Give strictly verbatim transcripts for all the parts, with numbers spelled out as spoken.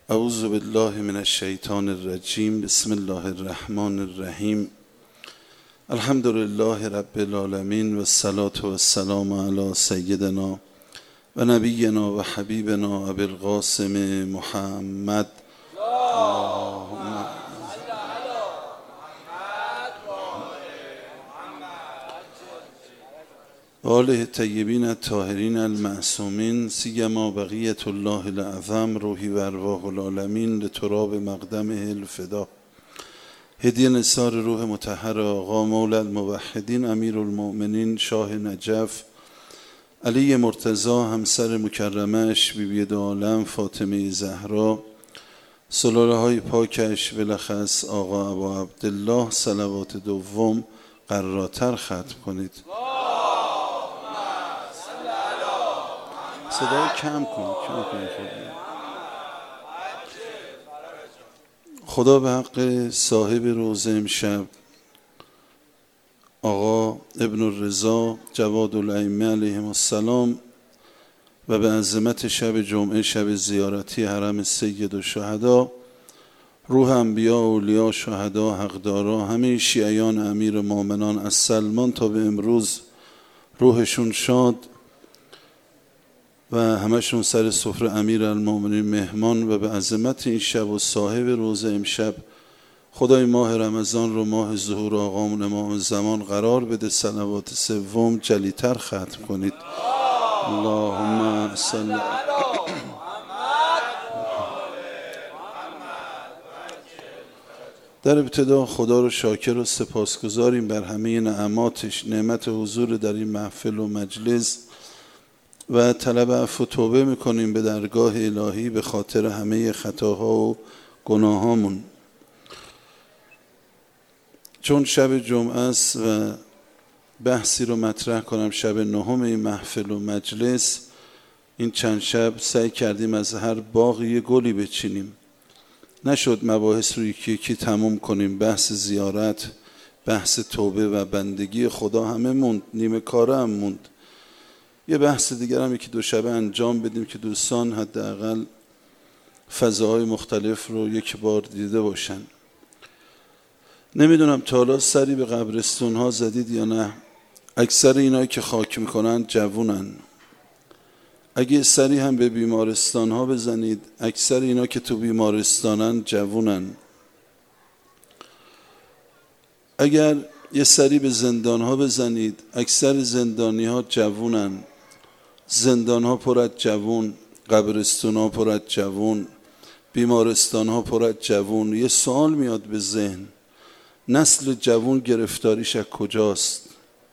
اعوذ بالله من الشیطان الرجیم. بسم الله الرحمن الرحیم. الحمد لله رب العالمین و الصلاة و السلام علی سیدنا و نبینا و حبیبنا ابی القاسم محمد. آله طیبین الطاهرین المعصومین، سیما بقیت الله الاعظم روحی و ارواح العالمین لتراب مقدمه الفدا. هدیه نثار روح مطهر آقا مولا الموحدین امیر المؤمنین شاه نجف علی مرتضی همسر مکرمش بی بی دو عالم فاطمه زهرا، سلاله های پاکش بلخص آقا ابا عبدالله، صلوات دوم قراتر ختم کنید. صدای کم کن کم کن. خدا به حق صاحب روزه امشب آقا ابن الرضا جواد الائمه علیهم السلام و به عظمت شب جمعه، شب زیارتی حرم سید الشهدا، روح انبیا، اولیا، شهدا، حقدارا، همه شیعیان امیر مومنان از سلمان تا به امروز روحشون شاد و همشون سر سفره امیر المومنین مهمان و به عظمت این شب و صاحب روزه امشب خدای ماه رمضان رو ماه ظهور آقامون امام زمان قرار بده. صلوات سوم جلیتر ختم کنید. اللهم صل. در ابتدا خدا رو شاکر و سپاسگزاریم بر همه نعماتش، نعمت حضور در این محفل و مجلس و طلب عفو و توبه میکنیم به درگاه الهی به خاطر همه خطاها و گناهامون. چون شب جمعه است و بحثی رو مطرح کنم، شب نهم این محفل و مجلس، این چند شب سعی کردیم از هر باغی یه گلی بچینیم. نشد مباحث رو یکی یکی تموم کنیم. بحث زیارت، بحث توبه و بندگی خدا همه موند، نیمه کاره هم موند. یه بحث دیگر هم یکی دو شبه انجام بدیم که دوستان حداقل فضاهای مختلف رو یک بار دیده باشن. نمیدونم تا حالا سری به قبرستون ها زدید یا نه. اکثر اینایی که خاک میکنن جوونن. اگه سری هم به بیمارستان ها بزنید، اکثر اینا که تو بیمارستانن جوونن. اگر یه سری به زندان ها بزنید، اکثر زندانی ها جوونن. زندان ها پر از جوون، قبرستان ها پر از جوون، بیمارستان ها پر از جوون. یه سوال میاد به ذهن، نسل جوون گرفتاریش از کجاست؟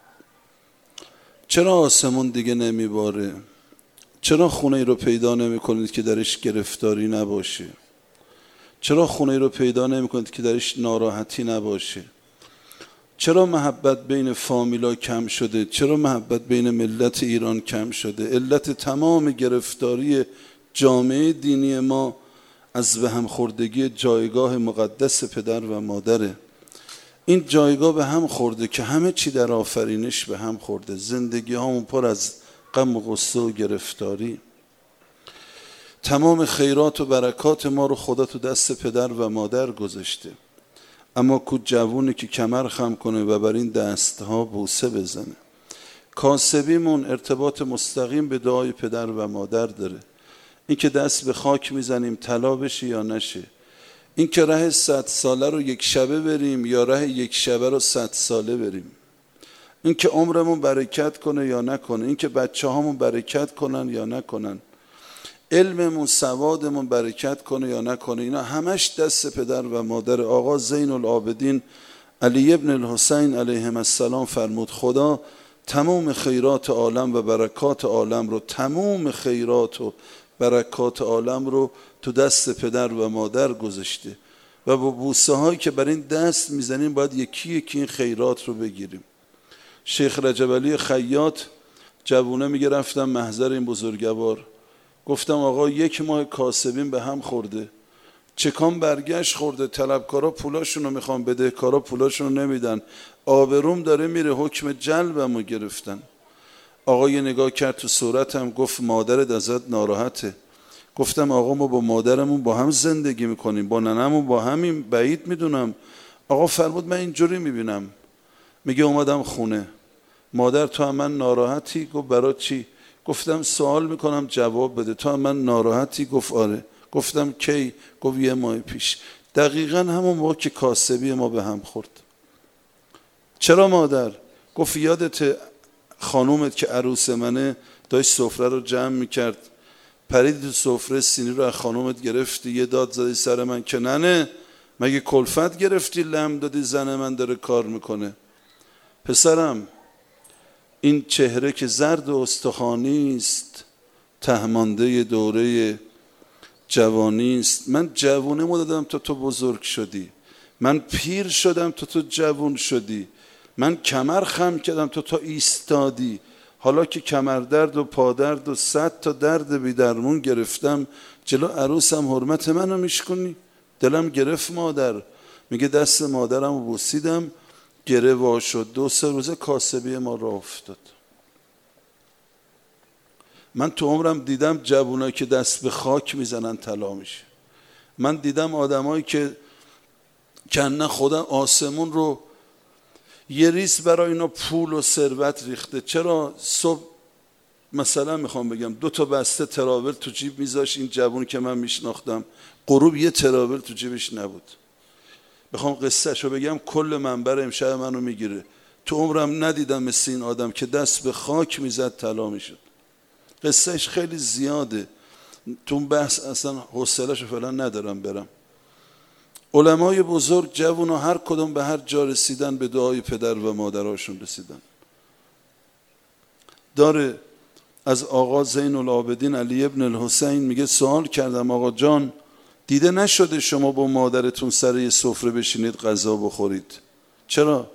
چرا آسمون دیگه نمیباره؟ چرا خونه ای رو پیدا نمی کنید که درش گرفتاری نباشه؟ چرا خونه ای رو پیدا نمی کنید که درش ناراحتی نباشه؟ چرا محبت بین فامیلا کم شده؟ چرا محبت بین ملت ایران کم شده؟ علت تمام گرفتاری جامعه دینی ما از به هم خوردگی جایگاه مقدس پدر و مادره. این جایگاه به هم خورده که همه چی در آفرینش به هم خورده. زندگی هامون پر از غم و غصه و گرفتاری. تمام خیرات و برکات ما رو خدا تو دست پدر و مادر گذاشته، اما کو جوونی که کمر خم کنه و بر این دستها بوسه بزنه. کاسبیمون ارتباط مستقیم به دعای پدر و مادر داره. این که دست به خاک میزنیم طلا بشه یا نشه، این که ره صد ساله رو یک شبه بریم یا ره یک شبه رو صد ساله بریم، این که عمرمون برکت کنه یا نکنه، این که بچه هامون برکت کنن یا نکنن، علممون سوادمون برکت کنه یا نکنه، اینا همش دست پدر و مادر. آقا زین العابدین علی ابن الحسین علیهم السلام فرمود خدا تمام خیرات عالم و برکات عالم رو تمام خیرات و برکات عالم رو تو دست پدر و مادر گذاشته و با بوسه هایی که بر این دست میزنیم باید یکی یکی این خیرات رو بگیریم. شیخ رجب علی خیاط جوونه میگه رفتم محضر این بزرگوار، گفتم آقا یک ماه کاسبین به هم خورده، چکان برگشت خورده، طلبکارا پولاشون رو میخوان، بدهکارا پولاشون رو نمیدن، آبروم داره میره، حکم جلبمو گرفتن. آقا یه نگاه کرد تو صورتم، گفت مادرت ازت ناراحته. گفتم آقا ما با مادرمون با هم زندگی میکنیم، با ننمون با همین، بعید میدونم. آقا فرمود من اینجوری میبینم. میگه اومدم خونه، مادر تو هم من ناراحتی؟ گفت برای چی؟ گفتم سوال میکنم جواب بده. تو هم من ناراحتی؟ گفت آره. گفتم کی؟ گفت یه ماه پیش، دقیقا همون موقع که کاسبی ما به هم خورد. چرا مادر؟ گفت یادت خانومت که عروس منه داشت سفره رو جمع میکرد، پرید تو سفره، سینی رو از خانومت گرفتی، یه داد زدی سر من که ننه مگه کلفت گرفتی لم دادی زن من داره کار میکنه؟ پسرم این چهره که زرد و استخوانی است، تهمانده دوره جوانی است. من جوونمو دادم تا تو بزرگ شدی، من پیر شدم تا تو جوون شدی، من کمر خم کردم تا تو ایستادی. حالا که کمر درد و پادرد و صد تا درد بی درمون گرفتم، جلو عروسم حرمت منو میشکنی؟ دلم گرفت مادر. میگه دست مادرم رو بوسیدم، گره وا شد. دو سه روزه کاسبی ما راه افتاد. من تو عمرم دیدم جوونایی که دست به خاک میزنن طلا میشه. من دیدم آدمایی که کنه خدا آسمون رو یه ریز برای اینا پول و ثروت ریخته. چرا صبح مثلا میخوام بگم دو تا بسته تراول تو جیب میذاش این جوون که من میشناختم، غروب یه تراول تو جیبش نبود. بخوام قصه شو بگم کل منبر امشب منو میگیره. تو عمرم ندیدم مثل این آدم که دست به خاک میزد طلا میشد. قصهش خیلی زیاده، تو اون بحث اصلا حوصله‌شو فعلا ندارم برم. علمای بزرگ جوونا هر کدوم به هر جا رسیدن به دعای پدر و مادرهاشون رسیدن. داره از آقا زین العابدین علی ابن الحسین میگه سوال کردم آقا جان دیده نشده شما با مادرتون سر یه سفره بشینید غذا بخورید؟ چرا؟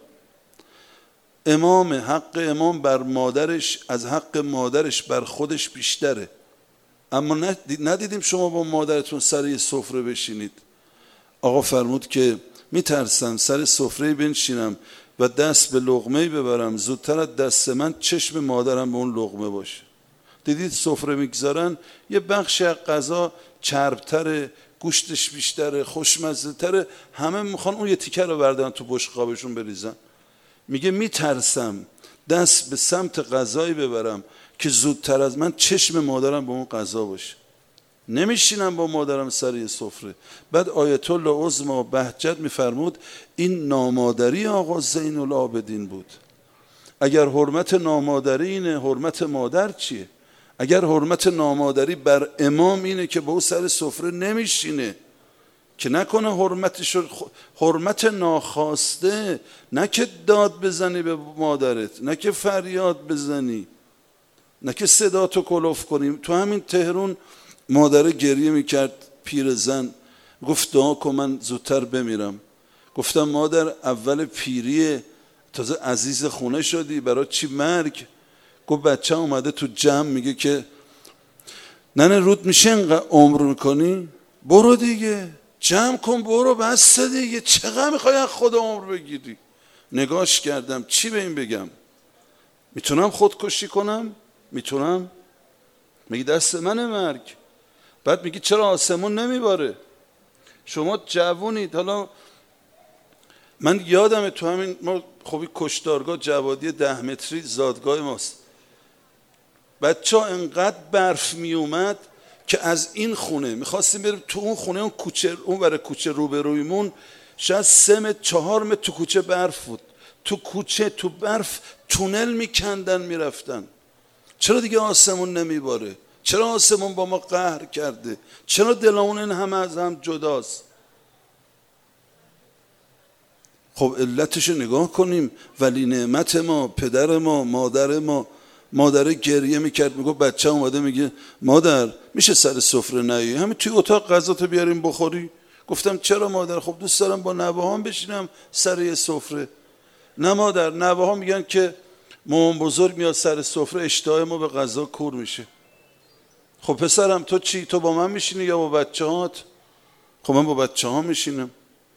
امام حق امام بر مادرش از حق مادرش بر خودش بیشتره، اما ندیدیم شما با مادرتون سر یه سفره بشینید. آقا فرمود که میترسم سر سفره بنشینم و دست به لقمه ببرم، زودتر از دست من چشم مادرم به اون لقمه باشه. دیدید سفره میگذارن یه بخش از غذا چربتره، گوشتش بیشتره، خوشمزه تره، همه میخوان اون یه تیکه رو بردارن تو بشقابشون بریزن. میگه میترسم دست به سمت غذایی ببرم که زودتر از من چشم مادرم به اون غذا باشه. نمیشینم با مادرم سر یه سفره. بعد آیت الله عظما بهجت میفرمود این نامادری آقا زین العابدین بود. اگر حرمت نامادری اینه، حرمت مادر چیه؟ اگر حرمت نامادری بر امام اینه که با او سر سفره نمیشینه، که نکنه حرمتش حرمت ناخواسته، نه که داد بزنی به مادرت، نه که فریاد بزنی، نه که صدا تو کلوف کنیم. تو همین تهران مادر گریه میکرد، پیر زن گفت دعا کن من زودتر بمیرم. گفتم مادر اول پیریه، تازه عزیز خونه شدی، برای چی مرگ؟ گفت بچه اومده تو جمع میگه که ننه رود میشه اینقدر عمر میکنی؟ برو دیگه جمع کن برو، بس دیگه چقدر میخوای از خود عمر بگیری؟ نگاش کردم چی به این بگم؟ میتونم خودکشی کنم؟ میتونم؟ میگی دست منه مرگ. بعد میگی چرا آسمون نمیباره؟ شما جوونید. حالا من یادمه تو همین ما خوبی کشتارگاه جوادی ده متری زادگاه ماست، بچه ها انقدر برف میومد که از این خونه میخواستیم بریم تو اون خونه، اون کوچه اون برای کوچه روبرویمون شاید سه متر چهار متر تو کوچه برف بود. تو کوچه تو برف تونل میکندن میرفتن. چرا دیگه آسمون نمیباره؟ چرا آسمون با ما قهر کرده؟ چرا دلمون این همه از هم جداست؟ خب علتش نگاه کنیم. ولی نعمت ما، پدر ما، مادر ما. مادر گریه میکرد، میگه بچه اومده میگه مادر میشه سر سفره نیایی، همین توی اتاق غذاتو بیاریم بخوری؟ گفتم چرا مادر؟ خب دوست دارم با نوه‌هام بشینم سر یه سفره. نه مادر، نوه‌ها میگن که مامان بزرگ میاد سر سفره اشتهای ما به غذا کور میشه. خب پسرم تو چی؟ تو با من میشینی یا با بچه‌هات؟ خب من با بچه‌هام میشینم.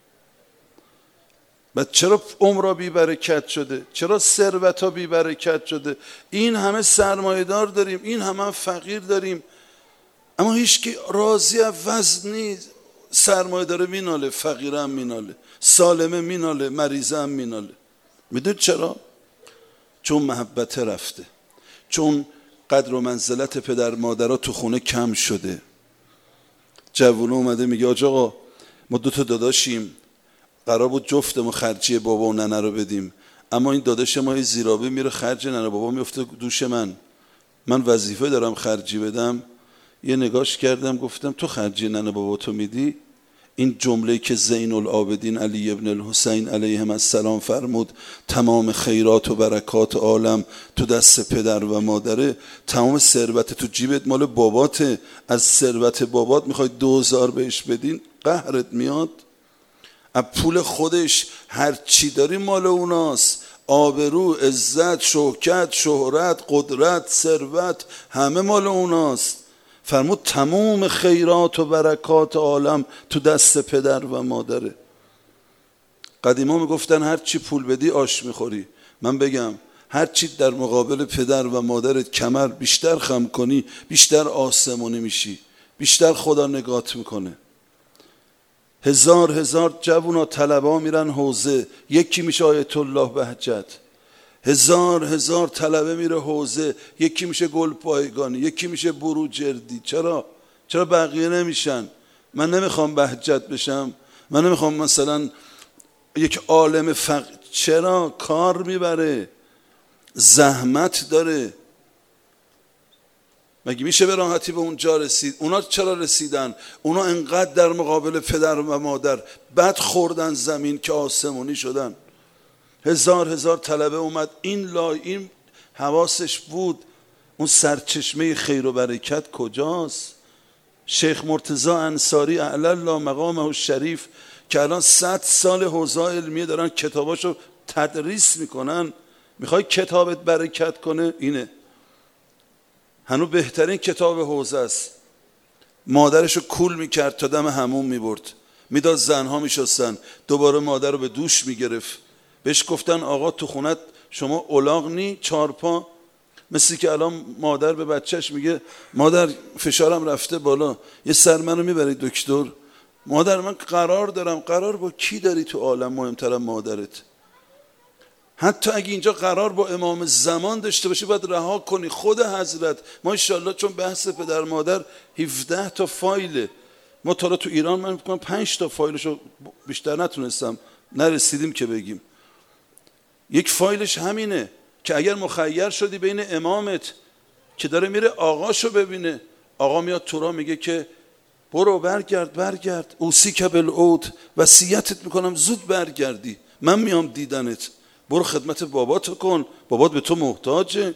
بعد چرا عمرها بی برکت شده؟ چرا ثروت‌ها بی برکت شده؟ این همه سرمایه‌دار داریم، این همه فقیر داریم. اما هیچ کی راضی عوض نیست. سرمایه داره میناله، فقیره هم میناله، سالمه میناله، مریضه هم میناله. میدونید چرا؟ چون محبت رفته، چون قدر و منزلت پدر مادرها تو خونه کم شده. جوونه اومده میگه آج آقا ما دو تا داداشیم، قرار بود جفتمون خرجی بابا و ننه رو بدیم، اما این داداش ما زیرابه میره خرج ننه بابا میفته دوش من، من وظیفه دارم خرجی بدم. یه نگاش کردم گفتم تو خرجی ننه بابا تو میدی؟ این جمله که زین العابدین علی ابن الحسین علیهم السلام فرمود تمام خیرات و برکات عالم تو دست پدر و مادره، تمام ثروت تو جیبت مال باباته، از ثروت بابات میخوای دوزار بهش بدین؟ قهرت میاد؟ از پول خودش هر چی داری مال اوناست، آبرو، عزت، شوکت، شهرت، قدرت، ثروت، همه مال اوناست. فرمود تمام خیرات و برکات عالم تو دست پدر و مادره. قدیما میگفتن هر چی پول بدی آش میخوری. من بگم هر چی در مقابل پدر و مادرت کمر بیشتر خم کنی بیشتر آسمانی میشی، بیشتر خدا نگات میکنه. هزار هزار جوونا طلبا میرن حوزه، یکی میشه آیت الله بهجت. هزار هزار طلبه میره حوزه، یکی میشه گل پایگانی، یکی میشه بروجردی. چرا؟ چرا بقیه نمیشن؟ من نمیخوام بهجت بشم، من نمیخوام مثلا یک عالم فقیر. چرا؟ کار میبره، زحمت داره. مگه میشه به راحتی به اونجا رسید؟ اونا چرا رسیدن؟ اونا انقدر در مقابل پدر و مادر بد خوردن زمین که آسمونی شدن. هزار هزار طلبه اومد، این لا این حواسش بود اون سرچشمه خیر و برکت کجاست؟ شیخ مرتضی انصاری اعلی الله مقامه الشریف که الان صد سال حوزه علمیه دارن کتاباشو تدریس میکنن، میخوای کتابت برکت کنه؟ اینه هنو بهترین کتاب حوزه است. مادرشو کول میکرد تا دم حموم میبرد، میداد زنها میشستن، دوباره مادر رو به دوش میگرفت. بهش گفتن آقا تو خونت شما الاغ نی چارپا؟ مثل که الان مادر به بچهش میگه مادر فشارم رفته بالا، یه سر منو میبری دکتر؟ مادر من قرار دارم. قرار با کی داری تو عالم مهمترم مادرت؟ حتی اگه اینجا قرار با امام زمان داشته باشی باید رها کنی. خود حضرت ما انشالله چون بحث پدر مادر هفده تا فایله، ما تا تو ایران من میگم پنج تا فایلشو بیشتر نتونستم، نرسیدیم که بگیم. یک فایلش همینه که اگر مخیر شدی بین امامت که داره میره آقاشو ببینه، آقا میاد تو را میگه که برو برگرد برگرد اوصیک بالعود، وصیتت میکنم زود برگردی، من میام دیدنت، برو خدمت باباتو کن، بابات به تو محتاجه.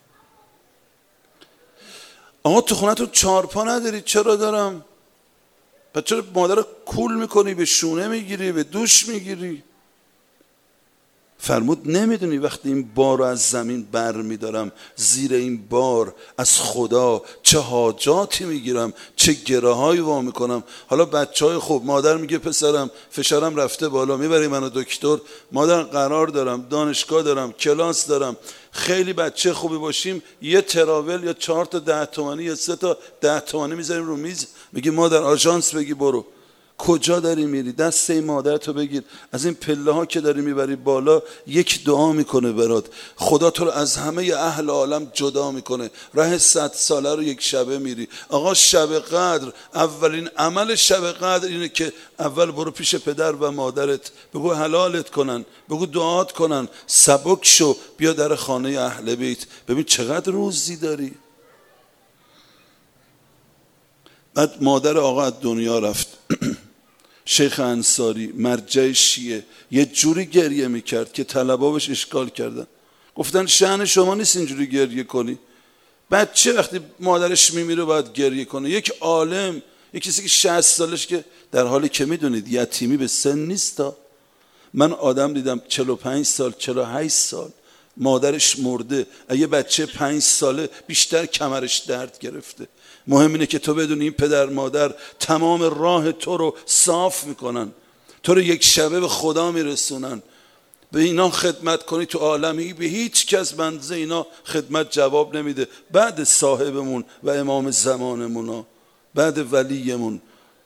آقا تو خونتون چارپا نداری؟ چرا دارم. پس چرا مادر رو کول میکنی، به شونه میگیری، به دوش میگیری؟ فرمود نمیدونی وقتی این بار رو از زمین بر میدارم، زیر این بار از خدا چه حاجاتی میگیرم، چه گره هایی وا میکنم. حالا بچه های خوب، مادر میگه پسرم فشارم رفته بالا، میبری منو دکتر؟ مادر قرار دارم، دانشگاه دارم، کلاس دارم. خیلی بچه خوبی باشیم یه تراول یا چهار تا ده تومانی یا سه تا ده تومانی میذاریم رو میز، میگه مادر آژانس بگی برو. کجا داری میری؟ دست این مادرتو بگیر، از این پله ها که داری میبری بالا یک دعا میکنه برات، خدا تو رو از همه اهل عالم جدا میکنه. راه صد ساله رو یک شبه میری. آقا شب قدر، اولین عمل شب قدر اینه که اول برو پیش پدر و مادرت، بگو حلالت کنن، بگو دعات کنن، سبک شو، بیا در خانه اهل بیت، ببین چقدر روزی داری. بعد مادر آقا از دنیا رفت. شیخ انصاری مرجع شیعه یه جوری گریه میکرد که طلبا بهش اشکال کردن، گفتن شأن شما نیست اینجوری گریه کنی. بچه وقتی مادرش میمیره باید گریه کنه. یک عالم، یک کسی که شصت سالش که در حالی که میدونید یتیمی به سن نیست. تا من آدم دیدم چهل و پنج سال چهل و هشت سال مادرش مرده، اگه بچه پنج ساله بیشتر کمرش درد گرفته. مهم اینه که تو بدونی این پدر مادر تمام راه تو رو صاف میکنن، تو رو یک شبه به خدا میرسونن. به اینا خدمت کنی تو عالمی، به هیچ کس بنده اینا خدمت جواب نمیده بعد صاحبمون و امام زمانمون. بعد ولیمون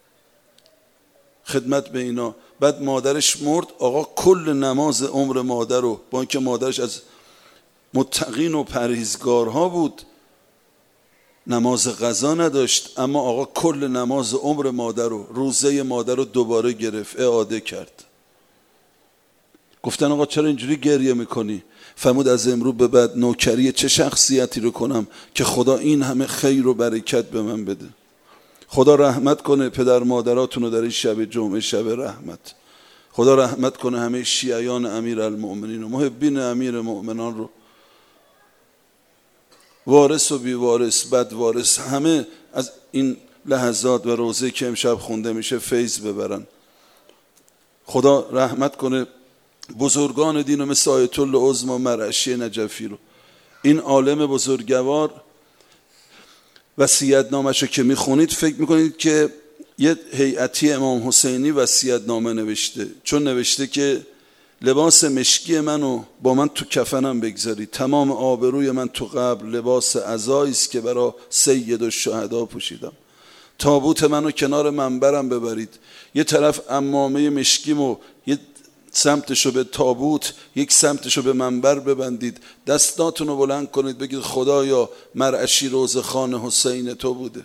خدمت به اینا، بعد مادرش مرد. آقا کل نماز عمر مادر رو، با اینکه مادرش از متقین و پرهیزگارها بود، نماز قضا نداشت، اما آقا کل نماز عمر مادر رو، روزه مادر رو دوباره گرفت، اعاده کرد. گفتن آقا چرا اینجوری گریه میکنی؟ فرمود از امروز به بعد نوکری چه شخصیتی رو کنم که خدا این همه خیر و برکت به من بده. خدا رحمت کنه پدر مادراتون رو در این شب جمعه، شب رحمت. خدا رحمت کنه همه شیعیان امیر المؤمنین و محبین امیر مؤمنان رو، وارث و بیوارث، بد وارث، همه از این لحظات و روزه که امشب خونده میشه فیض ببرن. خدا رحمت کنه بزرگان دین مثل آیت الله عظما مرعشی نجفی رو. این عالم بزرگوار وصیت‌نامه‌شو که میخونید فکر میکنید که یه هیئتی امام حسینی وصیت‌نامه نوشته، چون نوشته که لباس مشکی منو با من تو کفنم بگذارید، تمام آبروی من تو قبر لباس عزایی است که برای سید الشهدا پوشیدم، تابوت منو کنار منبرم ببرید، یه طرف عمامه مشکیمو یه سمتشو به تابوت، یک سمتشو به منبر ببندید، دستاتونو بلند کنید بگید خدایا مرعشی روزخان حسین تو بوده.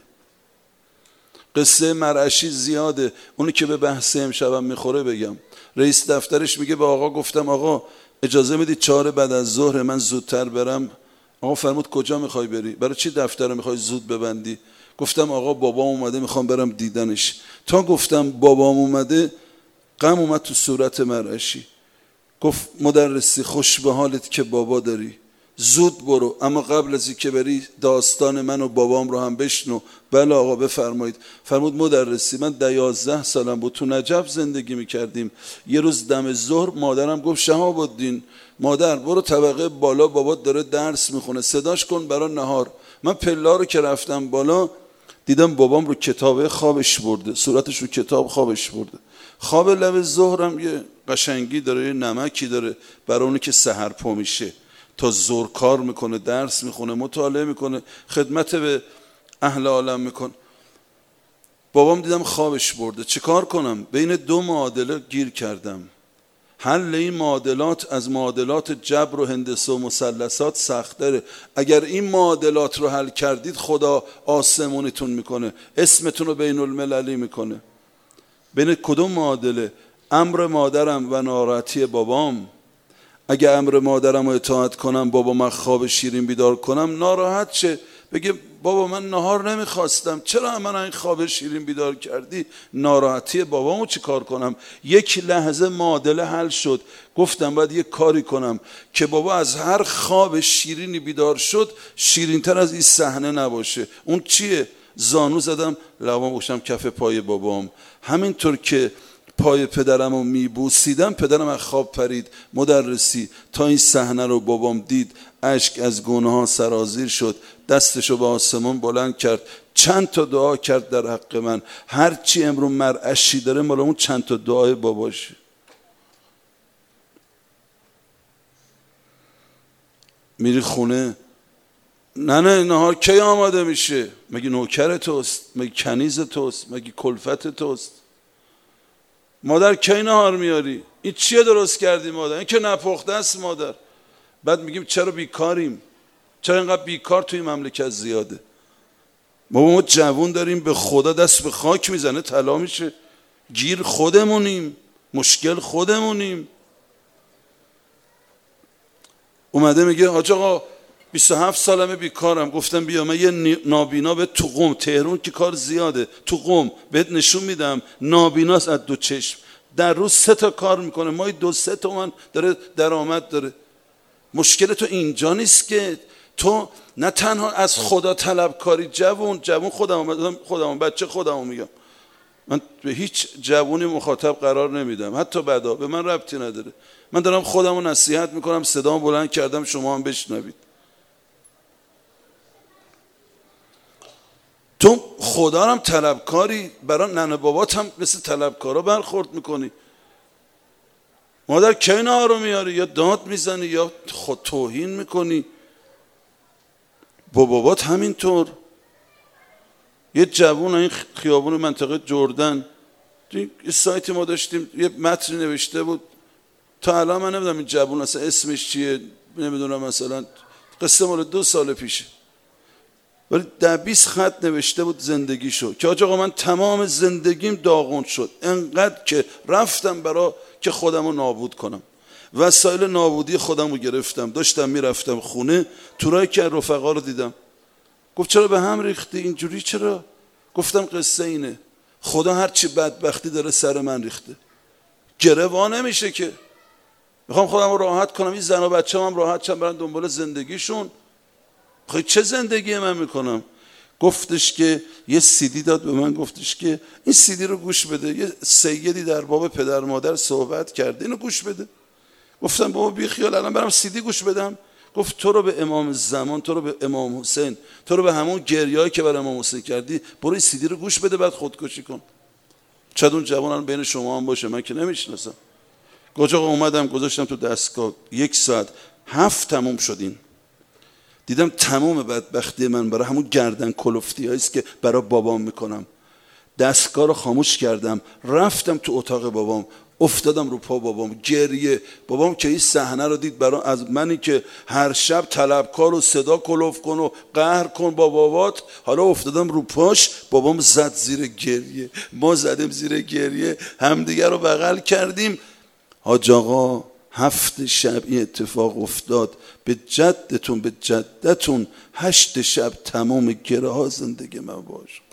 قصه مرعشی زیاده، اونو که به بحث امشبم میخوره بگم. رئیس دفترش میگه به آقا گفتم آقا اجازه میدید چهار بعد از ظهر من زودتر برم؟ آقا فرمود کجا میخوای بری؟ برای چی دفتر رو میخوای زود ببندی؟ گفتم آقا بابام اومده میخوام برم دیدنش. تا گفتم بابام اومده غم اومد تو صورت مرعشی. گفت مدرسی خوش به حالت که بابا داری، زود برو، اما قبل از اینکه بری داستان من و بابام رو هم بشنو. بله آقا بفرمایید. فرمود مدرسی من ده یازده سالم بود تو نجف زندگی میکردیم، یه روز دم ظهر مادرم گفت شهاب الدین مادر برو طبقه بالا، بابات داره درس میخونه، صداش کن برای نهار. من پلا رو که رفتم بالا دیدم بابام رو کتابه خوابش برده، صورتش رو کتاب خوابش برده. خواب لب ظهرم یه قشنگی داره، یه نمکی داره برای اونی که سحر پا میشه، تا زور کار میکنه، درس میخونه، مطالعه میکنه، خدمت به اهل عالم میکنه. بابام دیدم خوابش برده، چه کار کنم؟ بین دو معادله گیر کردم. حل این معادلات از معادلات جبر و هندسه و مثلثات سخت‌تره. اگر این معادلات رو حل کردید خدا آسمونیتون میکنه، اسمتون رو بین المللی میکنه. بین کدوم معادله؟ امر مادرم و ناراحتی بابام. اگه امر مادرم رو اطاعت کنم، بابا من خواب شیرین بیدار کنم، ناراحت شه، بگه بابا من نهار نمیخواستم، چرا من این خواب شیرین بیدار کردی؟ ناراحتی بابامو چی کار کنم؟ یک لحظه معادله حل شد. گفتم باید یک کاری کنم که بابا از هر خواب شیرینی بیدار شد شیرینتر از این صحنه نباشه. اون چیه؟ زانو زدم لبام گوشم کف پای بابام. همینطور که پای پدرم رو میبوسیدم پدرم از خواب پرید. مدرسی تا این صحنه رو بابام دید اشک از گونه ها سرازیر شد، دستشو به آسمان بلند کرد، چند تا دعا کرد در حق من. هرچی امرو مرعشی داره مال اون چند تا دعای باباشه. میری خونه، نه نه نهار کی آماده میشه؟ مگه نوکر توست؟ مگه کنیز توست؟ مگه کلفت توست؟ مادر کی نهار میاری؟ این چیه درست کردی مادر؟ این که نپخته است مادر. بعد میگیم چرا بیکاریم؟ چرا اینقدر بیکار توی مملکت زیاده؟ ما ما جوون داریم به خدا دست به خاک میزنه طلا میشه، گیر خودمونیم، مشکل خودمونیم. اومده میگه حاج آقا بیست و هفت سالمه بیکارم. گفتم بیا من یه نابینا به تو قم، تهران که کار زیاده، تو قم بهت نشون میدم. نابیناست از دو چشم، در روز سه تا کار میکنه، مای دو سه تومن داره درآمد داره. مشکل تو اینجا نیست که تو نه تنها از خدا طلبکاری، جوون جوون خودم خودم بچه خودمو میگم، من به هیچ جوونی مخاطب قرار نمیدم، حتی بعدا به من ربطی نداره. من دارم خودمو نصیحت میکنم، صدامو بلند کردم شما هم بشنوید. تو خدا هم طلبکاری، برای ننه بابات هم مثل طلبکارا برخورد میکنی. مادر کی نهار رو میاری؟ یا داد میزنی یا خود توهین میکنی. با بابات همینطور. یه جوون این خیابون منطقه جردن توی سایت ما داشتیم، یه متن نوشته بود، تا الان من نمیدونم این جوون اصلا اسمش چیه، نمیدونم، مثلا قصه مال دو سال پیشه، ولی در بیست خط نوشته بود زندگیشو که آقا من تمام زندگیم داغون شد، انقدر که رفتم برای که خودمو نابود کنم، وسایل نابودی خودمو گرفتم، داشتم میرفتم خونه، تو راه که رفقا رو دیدم، گفت چرا به هم ریختی اینجوری چرا؟ گفتم قصه اینه، خدا هرچی بدبختی داره سر من ریخته، گره وا نمیشه که، میخوام خودم رو راحت کنم، این زن و بچه هم راحت شن برن دنبال زندگیشون. خیلی چه زندگی من میکنم؟ گفتش که یه سیدی داد به من، گفتش که این سیدی رو گوش بده، یه سیدی در باب پدر مادر صحبت کرده، اینو گوش بده. گفتم بابا بی خیال الان برم سیدی گوش بدم؟ گفت تو رو به امام زمان، تو رو به امام حسین، تو رو به همون گریه‌ای که برای امام حسین کردی، برو این سیدی رو گوش بده بعد خودکشی کن. شاید اون جوان بین شما هم باشه، من که نمیشناسم. گوجا اومدم گذاشتم تو دستگاه، یک ساعت هفت تموم شدین، دیدم تمام بدبختی من برای همون گردن کلفتی هاییست که برای بابام میکنم. دستگاه رو خاموش کردم، رفتم تو اتاق بابام، افتادم رو پا بابام، گریه. بابام که این صحنه رو دید، برای از منی که هر شب طلبکار و صدا کلوف کن و قهر کن با بابات، حالا افتادم رو پاش، بابام زد زیر گریه، ما زدیم زیر گریه، همدیگه رو بغل کردیم. حاج آقا هفت شب این اتفاق افتاد، به جدتون به جدتون هشت شب تمام گره ها زندگی من باش.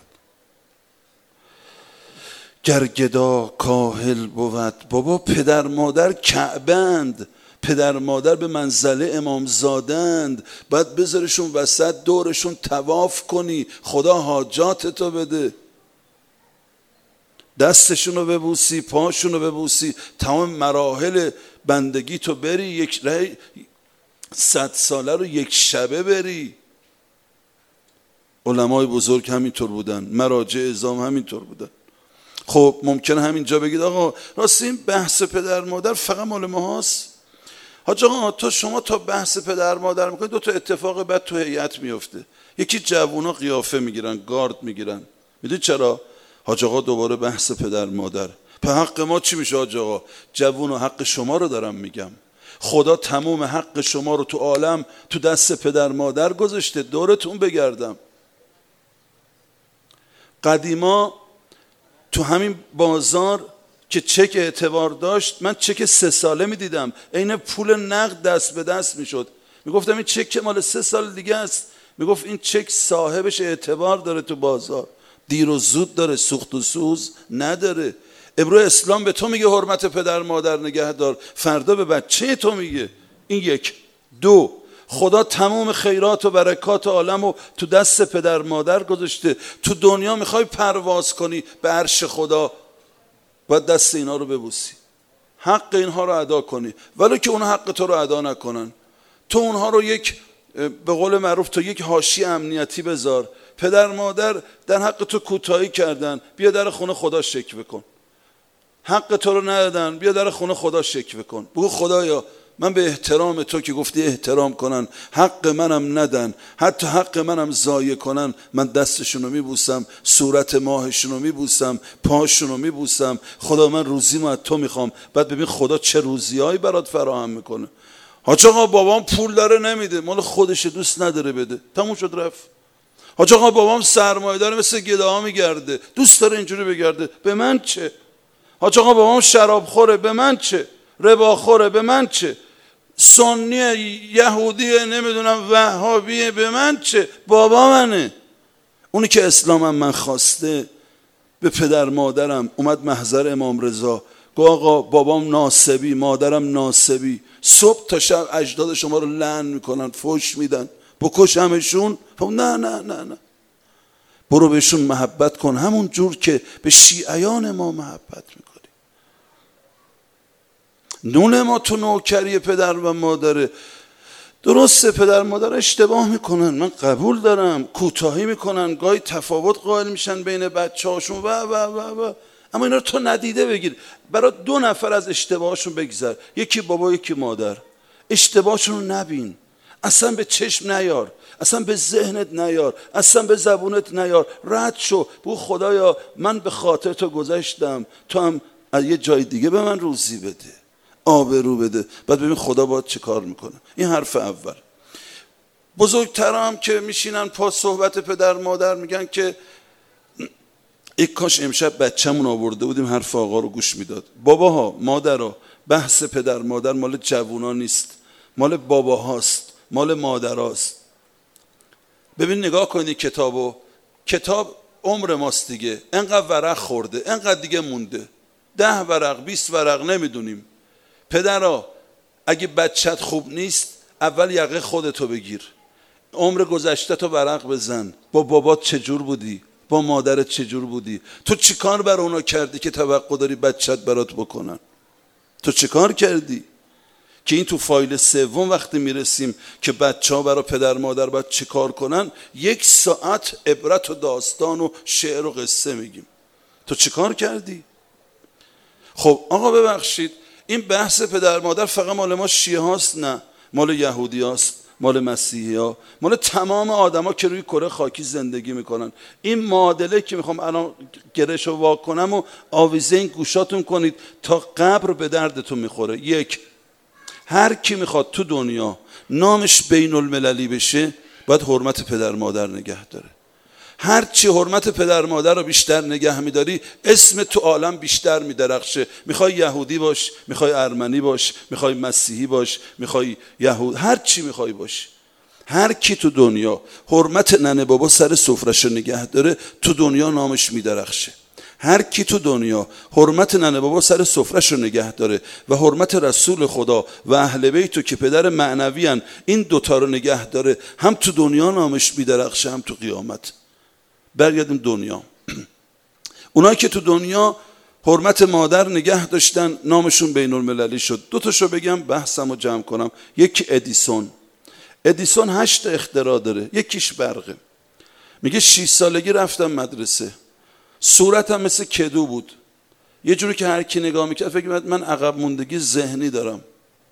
گرگدا کاهل بود، بابا پدر مادر کعبند، پدر مادر به منزله امام زادند، باید بذارشون وسط دورشون طواف کنی، خدا حاجات تو بده، دستشون رو ببوسی، پاشون رو ببوسی، تمام مراحل بندگی تو بری، یک رای صد ساله رو یک شبه بری. علمای بزرگ همینطور بودن، مراجع اعظام همینطور بودن. خب ممکنه همینجا بگید آقا راستی این بحث پدر مادر فقط مال ما هست؟ حاج آقا تو شما تا بحث پدر مادر میکنید دو تا اتفاق بد تو هیئت میفته. یکی جوونا قیافه میگیرن، گارد میگیرن. میدونید چرا؟ حاج آقا دوباره بحث پدر مادر. په حق ما چی میشه حاج آقا؟ جوون و حق شما رو دارم میگم. خدا تمام حق شما رو تو عالم تو دست پدر مادر گذاشته، دورتون بگردم. قدیما تو همین بازار که چک اعتبار داشت، من چک سه ساله میدیدم، عین پول نقد دست به دست میشد. میگفتم این چک مال سه سال دیگه است. میگفت این چک صاحبش اعتبار داره تو بازار، دیر و زود داره، سوخت و سوز نداره. امروز اسلام به تو میگه حرمت پدر مادر نگه دار، فردا به بچه تو میگه. این یک. دو، خدا تمام خیرات و برکات عالم رو تو دست پدر مادر گذاشته. تو دنیا میخوای پرواز کنی به عرش خدا، باید دست اینا رو ببوسی، حق اینها رو ادا کنی، ولی که اون حق تو رو ادا نکنن. تو اونها رو یک، به قول معروف، تو یک حاشیه امنیتی بذار. پدر مادر در حق تو کوتاهی کردن، بیا در خونه خدا شکوه کن. حق تو رو ندادن، بیا در خونه خدا شکوه کن. بگو خدایا من به احترام تو که گفتی احترام کنن، حق منم ندن، حتی حق منم ضایع کنن، من دستشون رو میبوسم، صورت ماهشون رو میبوسم، پاشون رو میبوسم. خدا من روزیمو از تو میخوام. بعد ببین خدا چه روزیایی برات فراهم میکنه. حاج آقا بابام پول داره نمیده، مال خودش، دوست نداره بده، تموم شد رفت. حاج آقا بابام سرمایه داره، مثل گداها میگرده، دوست داره اینجوری بگرده، به من چه؟ حاج آقا بابام شراب خوره، به من چه؟ ربا خوره، به من چه؟ سنی، یهودی، نمیدونم وهابی، به من چه؟ بابا منه. اونی که اسلامم من خواسته، به پدر مادرم اومد محضر امام رضا، گو آقا بابام ناسبی، مادرم ناسبی، صبح تا شب اجداد شما رو لعن میکنن، فحش میدن، بکش همشون. نه نه نه نه، برو بهشون محبت کن، همون جور که به شیعیان ما محبت میکنی. نون ما تو نوکری پدر و مادره. درسته پدر مادر اشتباه میکنن، من قبول دارم، کوتاهی میکنن، گاهی تفاوت قائل میشن بین بچه هاشون و و و و اما اینا رو تو ندیده بگیر. برای دو نفر از اشتباهشون بگذر، یکی بابا یکی مادر، اشتباهشون رو نبین، اصلا به چشم نیار، اصلا به ذهنت نیار، اصلا به زبونت نیار، رد شو. بگو خدایا من به خاطر تو گذشتم، تو هم از یه جای دیگه به من روزی بده، آبرو بده. بعد ببین خدا باید چه کار میکنه. این حرف اول. بزرگترا هم که میشینن پا صحبت پدر مادر میگن که یک کاش امشب بچه‌مون آورده بودیم حرف آقا رو گوش میداد. باباها، مادرها، بحث پدر مادر مال جوونا نیست، مال باباهاست، مال مادرهاست. ببین نگاه کنید کتابو، کتاب عمر ماست دیگه، انقدر ورق خورده، انقدر دیگه مونده، ده ورق، بیست ورق، نمیدونیم. پدرها اگه بچت خوب نیست اول یقه خودتو بگیر، عمر گذشته تو ورق بزن. با بابات چجور بودی؟ با مادرت چجور بودی؟ تو چیکار برای اونا کردی که توقع داری بچت برات بکنن؟ تو چیکار کردی؟ که این تو فایل سوم وقتی میرسیم که بچه ها برای پدر مادر باید چیکار کنن، یک ساعت عبرت و داستان و شعر و قصه میگیم. تو چیکار کردی؟ خب آقا ببخشید، این بحث پدر مادر فقط مال ما شیعه هاست؟ نه، مال یهودی هاست، مال مسیحی ها، مال تمام آدم ها که روی کره خاکی زندگی میکنن. این معادله که میخوام الان گرش رو واق کنم و آویزه این گوشاتون کنید تا قبر به دردتون میخوره. یک، هر کی میخواد تو دنیا نامش بین المللی بشه باید حرمت پدر مادر نگه داره. هر چی حرمت پدر مادر رو بیشتر نگه میداری اسم تو عالم بیشتر میدرخشه. میخوای یهودی باش، میخوای ارمنی باش، میخوای مسیحی باش، میخوای یهود، هر چی میخوای باش. هر کی تو دنیا حرمت ننه بابا سر سفرش رو نگه داره تو دنیا نامش میدرخشه. هر کی تو دنیا حرمت ننه بابا سر سفرش رو نگه داره و حرمت رسول خدا و اهل بیتو که پدر معنوی ان این دوتا رو نگه داره، هم تو دنیا نامش میدرخشه هم تو قیامت. برگردیم دنیا. اونایی که تو دنیا حرمت مادر نگه داشتن نامشون بین المللی شد. دو تاشو بگم بحثمو جمع کنم. یکی ادیسون. ادیسون هشت اختراع داره، یکیش برقه. میگه شش سالگی رفتم مدرسه، صورتم مثل کدو بود، یه جوری که هر کی نگاه میکرد فکر می‌کرد من عقب موندگی ذهنی دارم.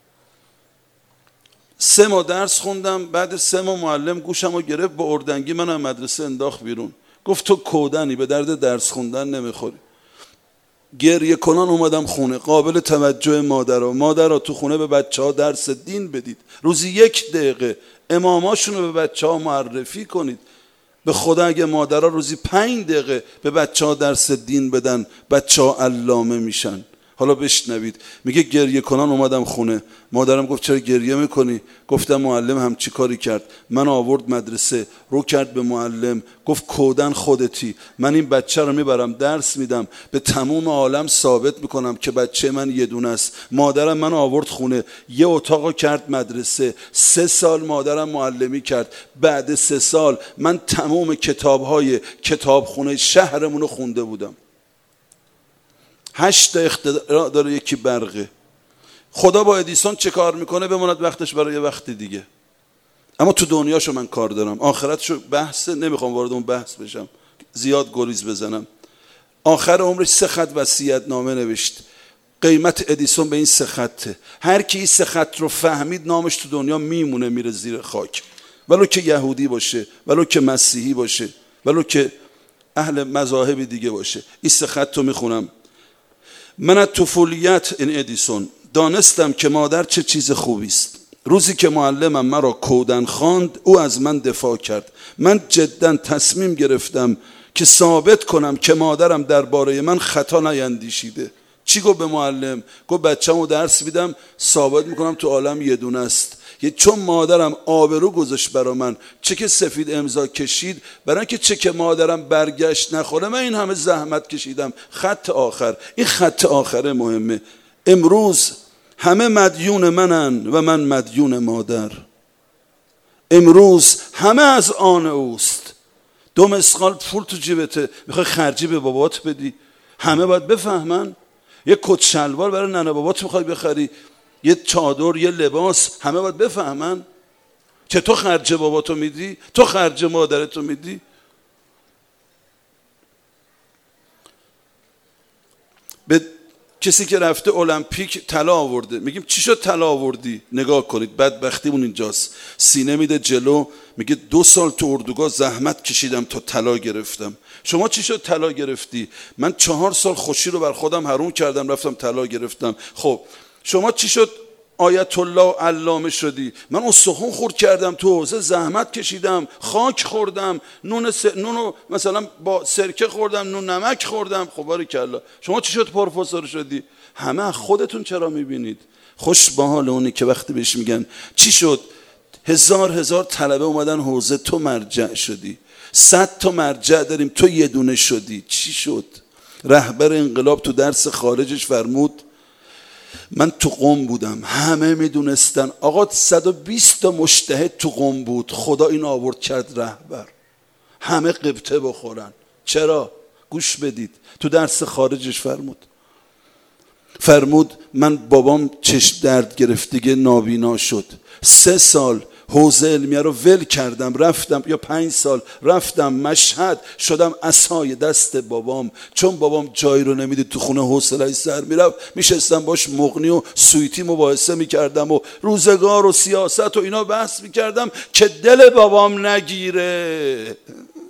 سه ماه درس خوندم، بعد سه ماه معلم گوشمو گرفت با اردنگی منو مدرسه انداخت بیرون، گفت تو کودنی، به درد درس خوندن نمیخوری. گریه کنان اومدم خونه. قابل توجه مادرها، مادرها تو خونه به بچه ها درس دین بدید، روزی یک دقیقه اماماشون رو به بچه ها معرفی کنید. به خدا اگه مادرها روزی پنج دقیقه به بچه ها درس دین بدن بچه ها علامه میشن. حالا بشنوید. میگه گریه کنان اومدم خونه، مادرم گفت چرا گریه میکنی؟ گفتم معلم هم چی کاری کرد؟ من آورد مدرسه، رو کرد به معلم، گفت کودن خودتی، من این بچه رو میبرم درس میدم، به تموم عالم ثابت میکنم که بچه من یه دونه است. مادرم من آورد خونه، یه اتاقو کرد مدرسه، سه سال مادرم معلمی کرد. بعد سه سال من تموم کتابهای کتابخونه شهرمون رو خونده بودم. هشت اختراع داره، یکی برقه. خدا با ادیسون چه کار میکنه بماند وقتش برای یه وقت دیگه. اما تو دنیاشو من کار دارم، آخرتشو بحث نمیخوام وارد اون بحث بشم، زیاد گریز بزنم. آخر عمرش سه خط وصیت نامه نوشت. قیمت ادیسون به این سه خطه. هر کی این سه خط رو فهمید نامش تو دنیا میمونه، میره زیر خاک، ولو که یهودی باشه، ولو که مسیحی باشه، ولو که اهل مذاهب دیگه باشه. این سه خط رو میخونم. من از طفولیت، این ادیسون، دانستم که مادر چه چیز خوبی است. روزی که معلمم مرا کودن خواند او از من دفاع کرد. من جدا تصمیم گرفتم که ثابت کنم که مادرم درباره من خطا نیندیشیده. چی گفت به معلم؟ گفت بچه‌مو درس میدم، ثابت میکنم تو عالم یه دونه است. چون مادرم آبرو گذاشت برا من، چک سفید امضا کشید، برای اینکه چک مادرم برگشت نخوره من این همه زحمت کشیدم. خط آخر، این خط آخره مهمه. امروز همه مدیون منن و من مدیون مادر. امروز همه از آن اوست. دو مسقال پول تو جیبته، میخوای خرجی به بابات بدی، همه باید بفهمن. یه کت شلوار برای ننه بابات میخوای بخری، یه چادر، یه لباس، همه باید بفهمن. چه تو خرج باباتو میدی؟ تو خرج مادرتو میدی؟ به کسی که رفته المپیک طلا آورده، میگیم چی شد طلا آوردی؟ نگاه کنید بدبختیمون اینجاست، سینه میده جلو میگه دو سال تو اردوگاه زحمت کشیدم تا طلا گرفتم. شما چی شد طلا گرفتی؟ من چهار سال خوشی رو بر خودم حروم کردم رفتم طلا گرفتم. خب شما چی شد آیت الله علامه شدی؟ من استخون خورد کردم تو حوزه، زحمت کشیدم، خاک خوردم، نون س... نونو مثلا با سرکه خوردم، نون نمک خوردم. خب باریکلا. شما چی شد پروفسور شدی؟ همه خودتون چرا میبینید؟ خوش با حال اونی که وقتی بهش میگن چی شد هزار هزار طلبه اومدن حوزه تو مرجع شدی، صد تا مرجع داریم تو یه دونه شدی، چی شد؟ رهبر انقلاب تو درس خارجش فرمود من تو قم بودم، همه میدونستن آقا صد و بیست تا مجتهد تو قم بود، خدا این آورد کرد رهبر، همه قبطه بخورن. چرا؟ گوش بدید، تو درس خارجش فرمود فرمود من بابام چشم درد گرفت دیگه نابینا شد، سه سال حوزه علمیه رو ول کردم رفتم، یا پنج سال رفتم مشهد شدم عصای دست بابام، چون بابام جایی رو نمیدید تو خونه حوصله‌اش سر میرفت، میشستم باش مغنی و سویتی مباحثه میکردم و روزگار و سیاست و اینا بحث میکردم که دل بابام نگیره.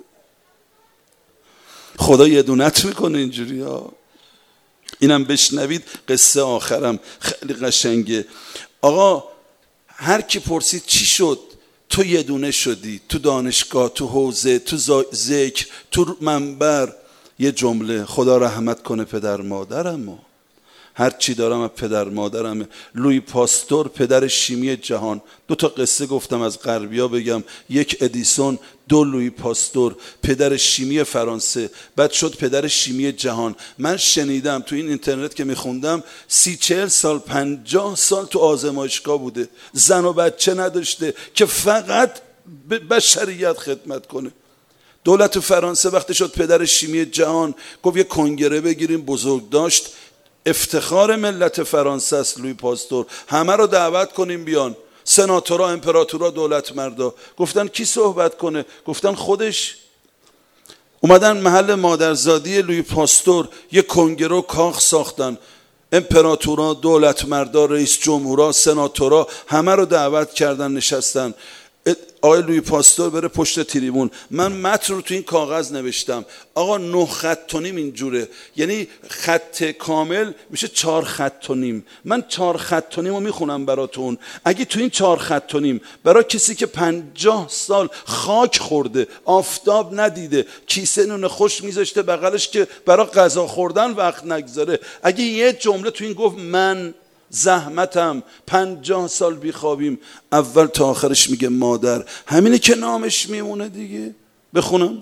خدا یه دونت میکنه اینجوری ها. اینم بشنوید، قصه آخرم خیلی قشنگه. آقا هر کی پرسید چی شد تو یه دونه شدی، تو دانشگاه، تو حوزه، تو ذکر، تو منبر، یه جمله خدا رحمت کنه پدر مادرمو، هر چی دارم از پدر مادرمه. لوی پاستور پدر شیمی جهان. دو تا قصه گفتم از غربیا بگم، یک ادیسون، دو لوی پاستور پدر شیمی فرانسه، بعد شد پدر شیمی جهان. من شنیدم تو این اینترنت که میخوندم سی چهل سال پنجاه سال تو آزمایشگاه بوده، زن و بچه نداشته که فقط به بشریت خدمت کنه. دولت فرانسه وقتی شد پدر شیمی جهان گفت یه کنگره بگیریم، بزرگ داشت، افتخار ملت فرانسه است لوی پاستور، همه رو دعوت کنیم بیان، سناتورا، امپراتورا، دولت مردا. گفتن کی صحبت کنه؟ گفتن خودش. اومدن محل مادرزادی لوی پاستور یه کنگره و کاخ ساختن، امپراتورا، دولت مردا، رئیس جمهورا، سناتورا، همه رو دعوت کردن نشستن. آقای لوی پاستور بره پشت تریبون. من متن رو تو این کاغذ نوشتم آقا نه خط و نیم اینجوره، یعنی خط کامل میشه چهار خط و نیم. من چهار خط و نیم رو میخونم براتون. اگه تو این چهار خط و نیم برای کسی که پنجاه سال خاک خورده، آفتاب ندیده، کیسه نون خوش میذاشته بغلش که برای غذا خوردن وقت نگذاره، اگه یه جمله تو این گفت من زحمتم پنجاه سال بیخوابیم، اول تا آخرش میگه مادر، همینه که نامش میمونه دیگه. بخونم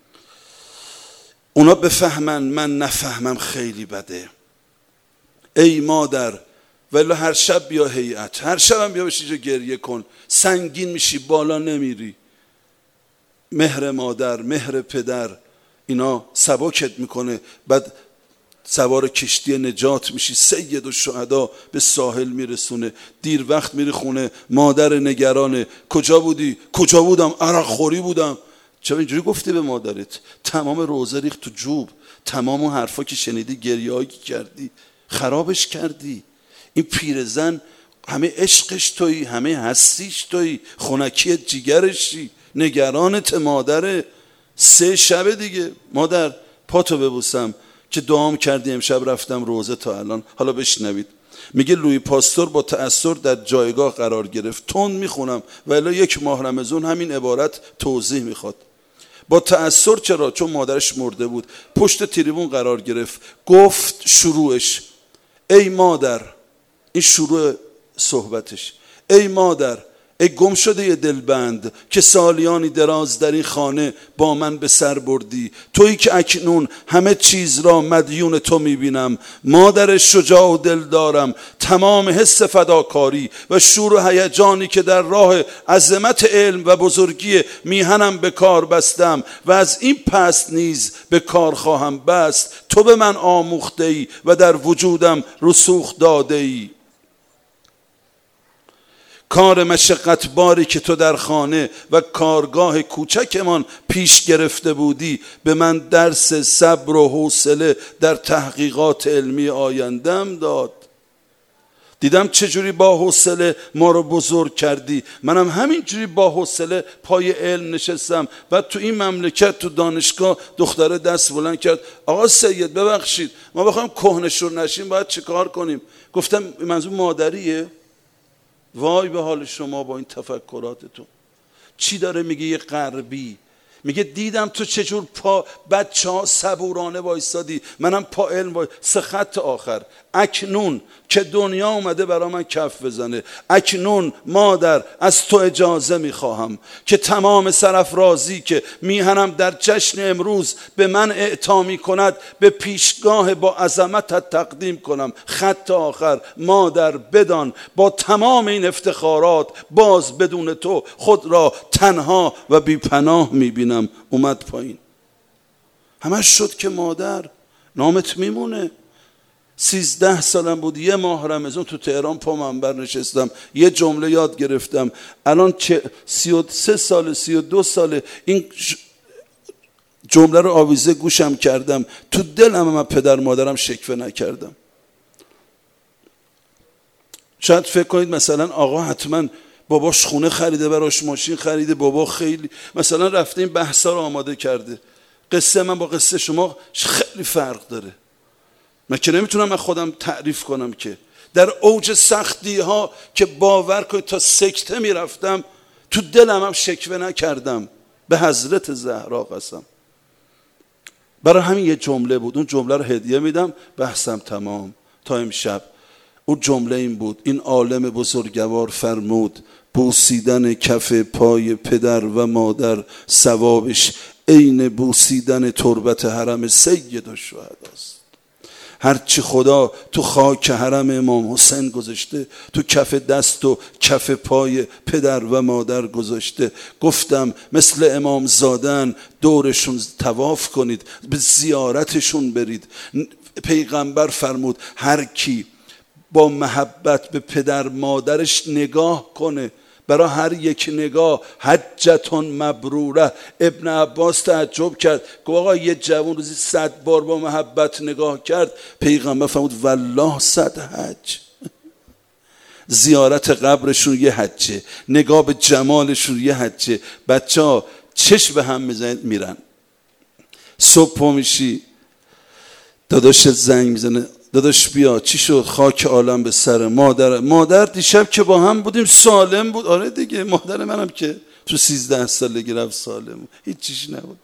اونا بفهمن، من نفهمم خیلی بده. ای مادر، ولی هر شب بیا هیئت، هر شبم بیا بشی گریه کن، سنگین میشی بالا نمیری. مهر مادر، مهر پدر اینا سبکت میکنه، بعد سوار کشتی نجات میشی، سید و شهدا به ساحل میرسونه، دیر وقت میری خونه، مادر نگرانه، کجا بودی؟ کجا بودم؟ عرق خوری بودم. چرا اینجوری گفتی به مادرت؟ تمام روزه ریخت تو جوب، تمام اون حرفا که شنیدی گریه‌ای کردی، خرابش کردی. این پیرزن همه عشقش تویی، همه هستیش تویی، خونکی جیگرشی، نگرانت مادره. سه شب دیگه مادر پاتو ببوسم که دعام کردی امشب رفتم روزه تا الان. حالا بشنوید. میگه لوی پاستور با تأثر در جایگاه قرار گرفت. تند میخونم ولی یک ماه رمضان همین عبارت توضیح میخواد. با تأثر چرا؟ چون مادرش مرده بود. پشت تریبون قرار گرفت. گفت شروعش ای مادر، این شروع صحبتش، ای مادر، ای گم شده ی دلبند که سالیانی دراز در این خانه با من به سر بردی، تویی که اکنون همه چیز را مدیون تو میبینم. مادر شجاع و دل دارم، تمام حس فداکاری و شور و هیجانی که در راه عظمت علم و بزرگی میهنم به کار بستم و از این پس نیز به کار خواهم بست، تو به من آموخته ای و در وجودم رسوخ داده ای. کار مشقت باری که تو در خانه و کارگاه کوچکمان پیش گرفته بودی به من درس صبر و حوصله در تحقیقات علمی آیندم داد. دیدم چجوری با حوصله ما رو بزرگ کردی، منم همینجوری با حوصله پای علم نشستم. و تو این مملکت تو دانشگاه دختره دست بلند کرد، آقا سید ببخشید ما بخوایم کهنشور نشیم باید چه کار کنیم؟ گفتم منظور مادریه؟ وای به حال شما با این تفکراتتون. چی داره میگه یه غربی؟ میگه دیدم تو چجور پا بچه ها صبورانه وایستادی، منم پا علم وای. سه خط آخر، اکنون که دنیا اومده برا من کف بزنه، اکنون مادر از تو اجازه میخواهم که تمام سرافرازی که میهنم در جشن امروز به من اعطا میکند به پیشگاه با عظمتت تقدیم کنم. خط آخر، مادر بدان با تمام این افتخارات باز بدون تو خود را تنها و بیپناه میبینم. اومد پایین. همش شد که مادر نامت میمونه. سیزده سالم بود، یه ماه رمضان تو تهران پا منبر نشستم، یه جمله یاد گرفتم. الان چه سی و سه سال سی و دو ساله این جمله رو آویزه گوشم کردم، تو دلم من پدر مادرم شکوه نکردم. شاید فکر کنید مثلا آقا حتما باباش خونه خریده، براش ماشین خریده، بابا خیلی مثلا رفته این بحثا رو آماده کرده. قصه من با قصه شما خیلی فرق داره. من که نمیتونم من خودم تعریف کنم که در اوج سختی ها که باور کنید تا سکته میرفتم تو دلم هم شکوه نکردم، به حضرت زهرا قسم. برای همین یه جمله بود، اون جمله رو هدیه میدم، بحثم تمام تا امشب. اون جمله این بود: این عالم بزرگوار فرمود بوسیدن کف پای پدر و مادر ثوابش عین بوسیدن تربت حرم سید الشهداست. هرچی خدا تو خاک حرم امام حسین گذاشته تو کف دست و کف پای پدر و مادر گذاشته. گفتم مثل امام زادن دورشون طواف کنید، به زیارتشون برید. پیغمبر فرمود هر کی با محبت به پدر مادرش نگاه کنه، برای هر یک نگاه حجتون مبروره. ابن عباس تعجب کرد، گفت آقا یه جوان روزی صد بار با محبت نگاه کرد. پیغمبر فرمود والله صد حج. زیارت قبرشون یه حجه، نگاه به جمالشون یه حجه. بچه ها چشم به هم میزنید میرن. صبح پا میشی داداشت زنگ میزنه، داداش بیا چی شد؟ خاک عالم به سر مادر. مادر دیشب که با هم بودیم سالم بود. آره دیگه مادر منم که تو سیزده سالگی رفت سالم، هیچ چیز نبود.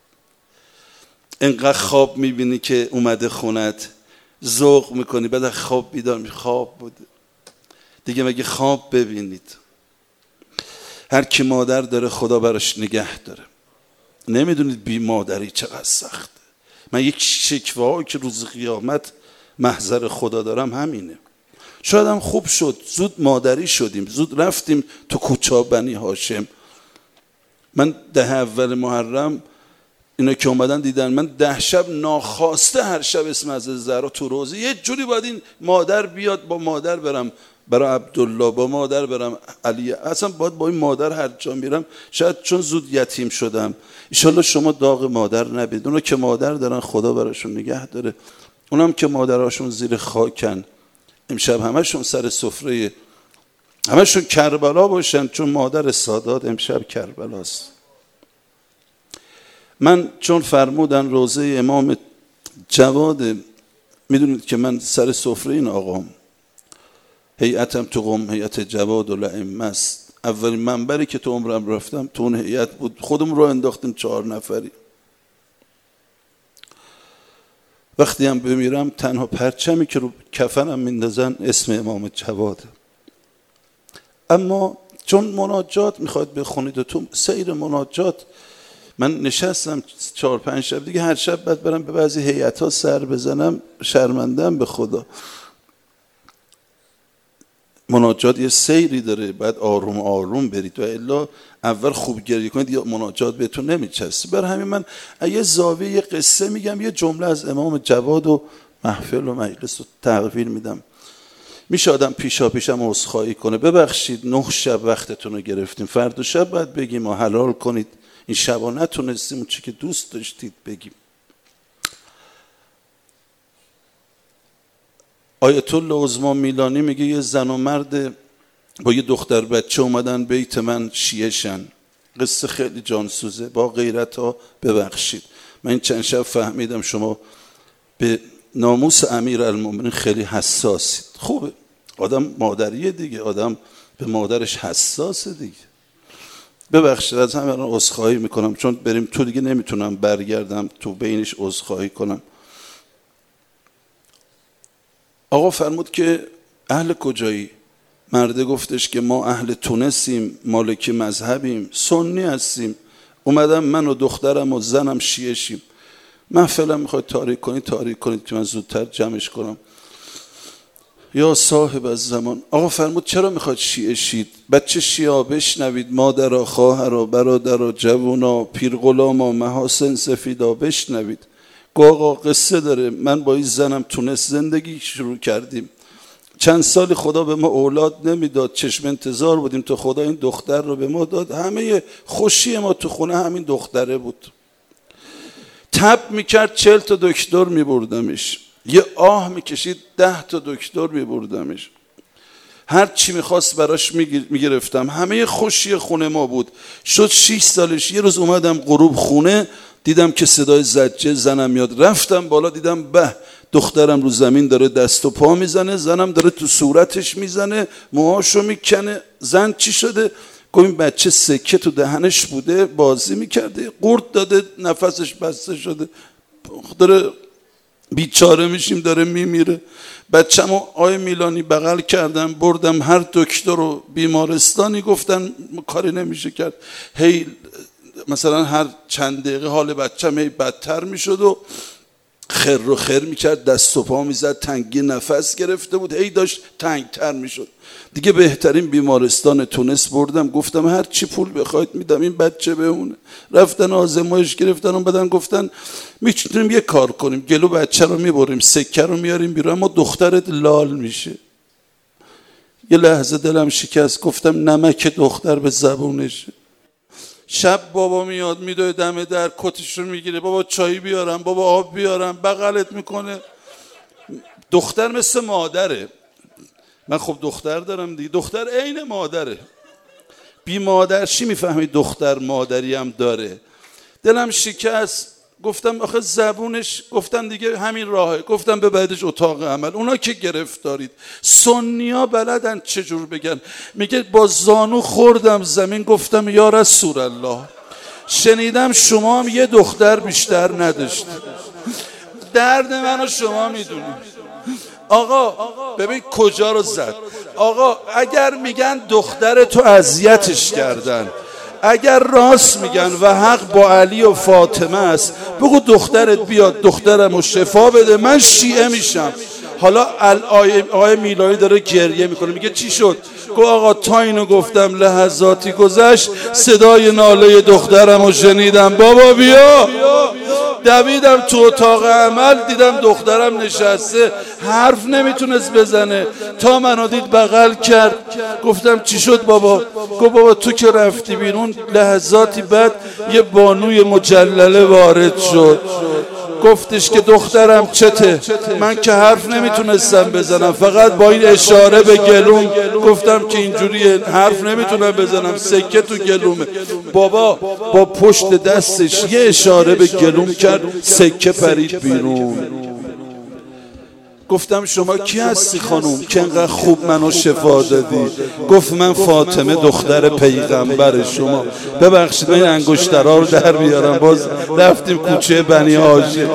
انقدر خواب میبینی که اومده خونت، ذوق میکنی، بعد خواب بیدار می خواب بوده دیگه. مگه خواب ببینید؟ هر کی مادر داره خدا براش نگه داره. نمیدونید بی مادری چقدر سخته. من یک شکوه که روز قیامت محضر خدا دارم همینه. شاید هم خوب شد زود مادری شدیم، زود رفتیم تو کوچه بنی هاشم. من ده اول محرم اینا که اومدن دیدن من ده شب ناخواسته هر شب اسم حضرت زهرا تو روزه. یه جوری باید این مادر بیاد، با مادر برم برای عبدالله، با مادر برم علی، اصلا باید با این مادر هر جا میرم. شاید چون زود یتیم شدم. انشالله شما داغ مادر نبید. اونا که مادر دارن خدا براشون نگه داره. اونم که مادراشون زیر خاکن امشب همشون سر سفره، همشون کربلا باشن، چون مادر سادات امشب کربلاست. من چون فرمودن روزه امام جواد، میدونید که من سر سفره این آقام هیئتم تو قم هیئت جواد الائمه است. اولین منبری که تو عمرم رفتم تو اون هیئت بود. خودم رو انداختیم چهار نفری. وقتی هم بمیرم تنها پرچمی که رو کفنم میندازن اسم امام جواده. اما چون مناجات میخواد بخونید و تو سیر مناجات من نشستم چهار پنج شب دیگه، هر شب بعد برم به بعضی هیئت‌ها سر بزنم، شرمندم به خدا. مناجات یه سیری داره، بعد آروم آروم برید و الا اول خوب گریه کنید یا مناجات بهتون نمیچسته. برای همین من یه زاویه یه قصه میگم، یه جمله از امام جواد و محفل و مجلس رو تحویل میدم. میشه آدم پیشا پیشم عذرخواهی کنه، ببخشید نه شب وقتتون رو گرفتیم، فردا شب باید بگیم و حلال کنید، این شبا نتونستیم اون چی که دوست داشتید بگیم. آیت الله عظما میلانی میگه یه زن و مرد با یه دختر بچه اومدن بیت من شیعه شن. قصه خیلی جانسوزه، با غیرت ها ببخشید. من این چند شب فهمیدم شما به ناموس امیرالمومنین خیلی حساسید. خوبه، آدم مادریه دیگه، آدم به مادرش حساسه دیگه. ببخشید از همه الان عذرخواهی میکنم، چون بریم تو دیگه نمیتونم برگردم تو بینش عذرخواهی کنم. آقا فرمود که اهل کجایی؟ مرده گفتش که ما اهل تونسیم، مالکی مذهبیم، سنی هستیم، اومدم من و دخترم و زنم شیعه شیم. محفلم میخواید تاریک کنید تاریک کنید که من زودتر جمعش کنم. یا صاحب از زمان. آقا فرمود چرا میخواید شیعه شید؟ بچه شیعه بشنوید، مادرها، خواهرها، برادرها، جوونا، پیرغلاما، محاسن سفیدا بشنوید. گو آقا قصه داره، من با این زنم تونس زندگی شروع کردیم، چند سال خدا به ما اولاد نمیداد، چشم انتظار بودیم تا خدا این دختر رو به ما داد. همه خوشی ما تو خونه همین دختره بود. تب میکرد چل تا دکتر میبردمش، یه آه میکشید ده تا دکتر میبردمش، هر چی میخواست براش میگرفتم. همه خوشی خونه ما بود. شد شیش سالش. یه روز اومدم غروب خونه، دیدم که صدای زجه زنم میاد. رفتم بالا، دیدم به دخترم رو زمین داره دست و پا میزنه، زنم داره تو صورتش میزنه، موهاشو میکنه. زن چی شده؟ گفت این بچه سکه تو دهنش بوده، بازی میکرده، قورت داده، نفسش بسته شده، داره بیچاره میشیم، داره میمیره. بچه‌مو آقای میلانی بغل کردم، بردم هر دکتر و بیمارستانی، گفتن کاری نمیشه کرد. هی مثلا هر چند دقیقه حال بچه‌م هی بدتر میشد و خر رو خر میکرد، دست و پا میزد، تنگی نفس گرفته بود، هی داشت تنگتر میشد. دیگه بهترین بیمارستان تونس بردم، گفتم هر چی پول بخواید میدم این بچه بمونه. رفتن آزمایش گرفتن و بعدن گفتن میتونیم یه کار کنیم، گلو بچه رو میبریم، سکه رو میاریم بیرون، اما دخترت لال میشه. یه لحظه دلم شکست، گفتم نمک دختر به زبونشه. شب بابا میاد میدوه دم در، کتش رو میگیره، بابا چای بیارم، بابا آب بیارم، بغلت میکنه. دختر مثل مادره. من خب دختر دارم دیگه، دختر عین مادره. بی مادر چی میفهمی دختر مادری هم داره؟ دلم شکست. گفتم آخه زبونش، گفتن دیگه همین راهه، گفتم ببریدش اتاق عمل. اونا که گرفتارید، سنیا بلدن چجور بگن. میگه با زانو خوردم زمین، گفتم یا رسول الله، شنیدم شما هم یه دختر بیشتر نداشتید. درد منو شما میدونید. آقا ببین کجا رو زد. آقا اگر میگن دختر تو اذیتش کردن، اگر راست میگن و حق با علی و فاطمه است، بگو دخترت بیاد دخترم رو شفا بده، من شیعه میشم. حالا آقای میلانی داره گریه میکنه، میگه چی شد؟ گو آقا تا اینو گفتم لحظاتی گذشت، صدای ناله دخترم رو شنیدم، بابا بیا. دویدم تو اتاق عمل، دیدم دخترم نشسته، حرف نمیتونست بزنه، تا منو دید بغل کرد. گفتم چی شد بابا؟ گفت بابا تو که رفتی بیرون، لحظاتی بعد یه بانوی مجلله وارد شد، گفتش که دخترم چته؟ من که حرف نمیتونستم بزنم، فقط با این اشاره به گلوم گفتم که اینجوری حرف نمیتونم بزنم، سکه تو گلومه. بابا با پشت دستش یه اشاره به گلوم کرد، سکه پرید بیرون. گفتم شما کی هستی خانوم که انقدر خوب منو شفا دادی؟ گفت من فاطمه دختر پیغمبر شما. ببخشید من این انگشترها رو در بیارم. باز رفتیم کوچه بنی هاشم.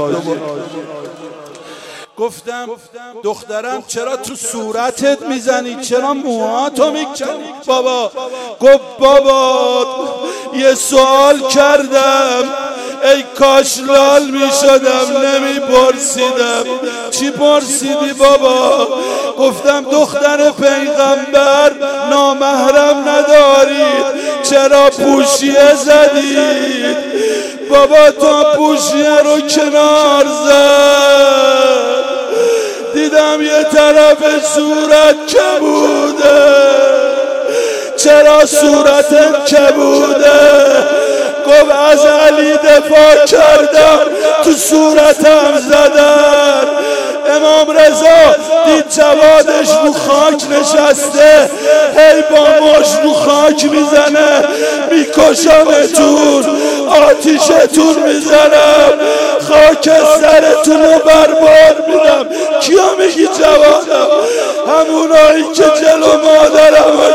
گفتم دخترم چرا تو صورتت میزنی؟ چرا موهاتو میکنی؟ بابا گفت بابا یه سوال کردم، ای کاش لال میشدم نمیپرسیدم. چی پرسیدی بابا؟ گفتم دختر پیغمبر نامحرم ندارید، چرا پوشیه زدید؟ بابا تو پوشیه رو کنار زد، دیدم یه طرف صورت کبوده. چرا صورتت کبوده؟ گفت از علی دفاع کردم تو صورتم زدن. امام رضا دید جوادش رو خاک نشسته، هی با مش رو خاک میزنه، میکشمتون، آتیشتون میزنم، خاک سرتون رو برباد میدم. کیا میگی جوادم؟ همونایی که جلو مادرم